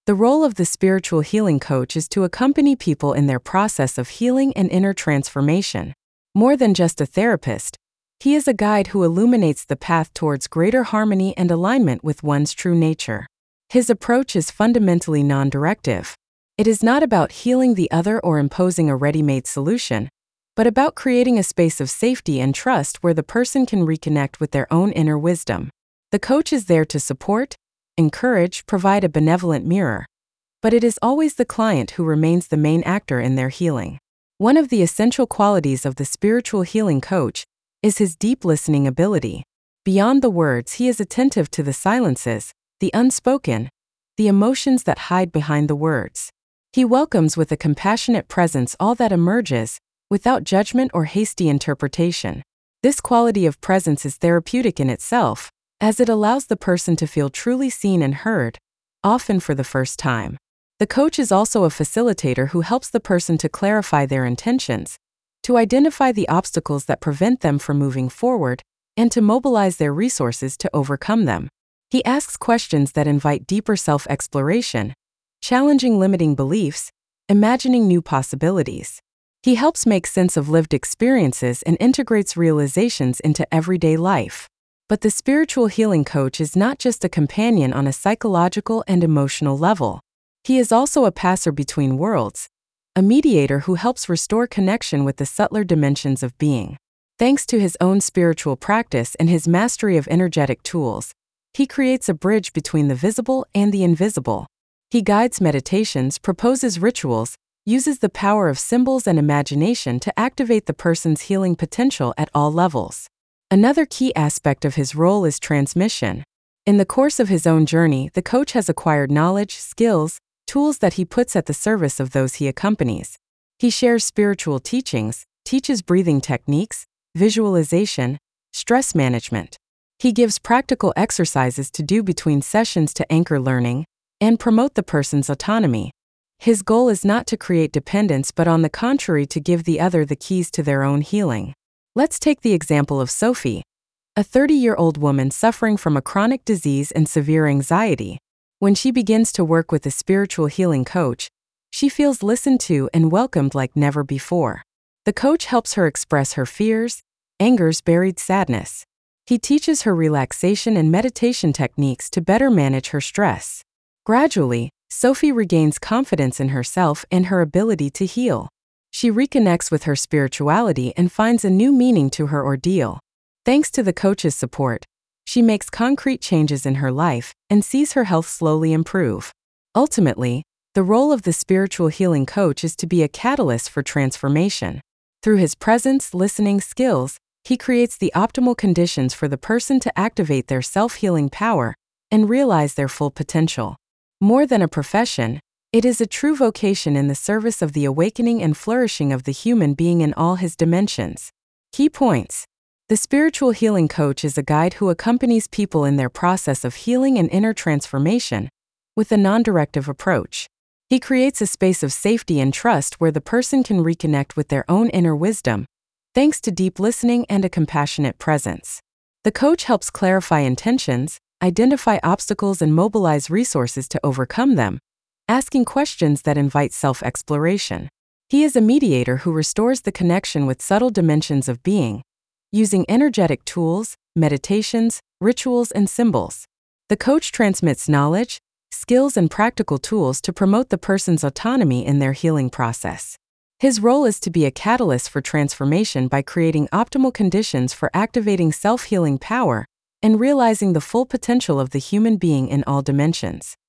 The role of the spiritual healing coach is to accompany people in their process of healing and inner transformation. More than just a therapist, he is a guide who illuminates the path towards greater harmony and alignment with one's true nature. His approach is fundamentally non-directive. It is not about healing the other or imposing a ready-made solution, but about creating a space of safety and trust where the person can reconnect with their own inner wisdom. The coach is there to support, encourage, provide a benevolent mirror, but it is always the client who remains the main actor in their healing. One of the essential qualities of the spiritual healing coach is his deep listening ability. Beyond the words, he is attentive to the silences, the unspoken, the emotions that hide behind the words. He welcomes with a compassionate presence all that emerges, without judgment or hasty interpretation. This quality of presence is therapeutic in itself, as it allows the person to feel truly seen and heard, often for the first time. The coach is also a facilitator who helps the person to clarify their intentions, to identify the obstacles that prevent them from moving forward, and to mobilize their resources to overcome them. He asks questions that invite deeper self-exploration, challenging limiting beliefs, imagining new possibilities. He helps make sense of lived experiences and integrates realizations into everyday life. But the spiritual healing coach is not just a companion on a psychological and emotional level. He is also a passer between worlds, a mediator who helps restore connection with the subtler dimensions of being. Thanks to his own spiritual practice and his mastery of energetic tools, he creates a bridge between the visible and the invisible. He guides meditations, proposes rituals, uses the power of symbols and imagination to activate the person's healing potential at all levels. Another key aspect of his role is transmission. In the course of his own journey, the coach has acquired knowledge, skills, tools that he puts at the service of those he accompanies. He shares spiritual teachings, teaches breathing techniques, visualization, stress management. He gives practical exercises to do between sessions to anchor learning and promote the person's autonomy. His goal is not to create dependence but on the contrary to give the other the keys to their own healing. Let's take the example of Sophie, a 30-year-old woman suffering from a chronic disease and severe anxiety. When she begins to work with a spiritual healing coach, she feels listened to and welcomed like never before. The coach helps her express her fears, angers, buried sadness. He teaches her relaxation and meditation techniques to better manage her stress. Gradually, Sophie regains confidence in herself and her ability to heal. She reconnects with her spirituality and finds a new meaning to her ordeal. Thanks to the coach's support, she makes concrete changes in her life and sees her health slowly improve. Ultimately, the role of the spiritual healing coach is to be a catalyst for transformation. Through his presence, listening skills, he creates the optimal conditions for the person to activate their self-healing power and realize their full potential. More than a profession, it is a true vocation in the service of the awakening and flourishing of the human being in all his dimensions. Key points. The spiritual healing coach is a guide who accompanies people in their process of healing and inner transformation with a non-directive approach. He creates a space of safety and trust where the person can reconnect with their own inner wisdom, thanks to deep listening and a compassionate presence. The coach helps clarify intentions, identify obstacles, and mobilize resources to overcome them, asking questions that invite self-exploration. He is a mediator who restores the connection with subtle dimensions of being, using energetic tools, meditations, rituals, and symbols. The coach transmits knowledge, skills, and practical tools to promote the person's autonomy in their healing process. His role is to be a catalyst for transformation by creating optimal conditions for activating self-healing power and realizing the full potential of the human being in all dimensions.